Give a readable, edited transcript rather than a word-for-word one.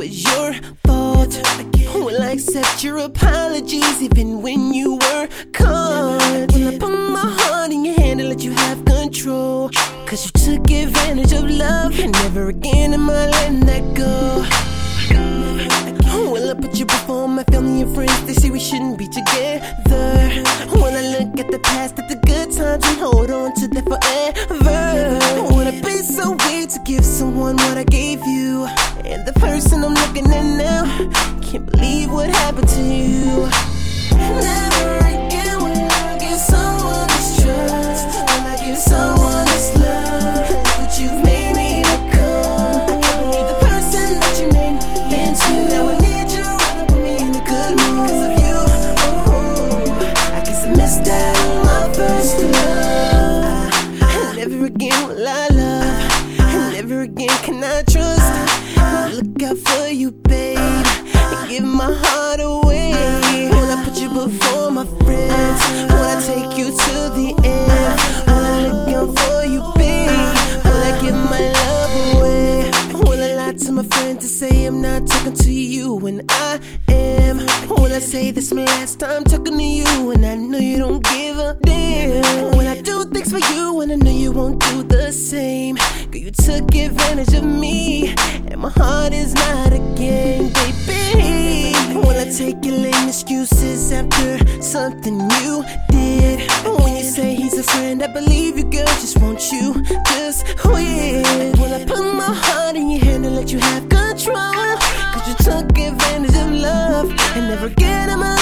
was your fault. Will I accept your apologies even when you were caught? Will I put my heart in your hand and let you have control? Cause you took advantage of love, and never again am I letting that go. Will I put you before my family and friends? They say we shouldn't be together. Will I look at the past, at the good times, and hold on to that forever? Would I be so weird to give someone what I gave you? And the person I'm looking at now, can't believe what happened to you. Never again will I give someone this trust. Will I give someone this love? But you've made me become. I can't believe the person that you made me into. Now I need you to put me in a good mood. Cause of you, oh, I guess I missed out on my first love. Never again will I love. Never again can I trust. Look out for you, babe, and give my heart away. Will I put you before my friends? Will I take you to the end? Will I look out for you, babe? Will I give my love away? Will I lie to my friends to say I'm not talking to you when I am? Will I say this my last time talking to you and I know you don't give a damn? Will I do things for you when I know you won't do the same? Girl, you took advantage of me, and my heart is not a game, baby. Will I take your lame excuses after something you did? When you say he's a friend, I believe you, girl, just want you just win. Will I put my heart in your hand and let you have control? Cause you took advantage of love, and never again am I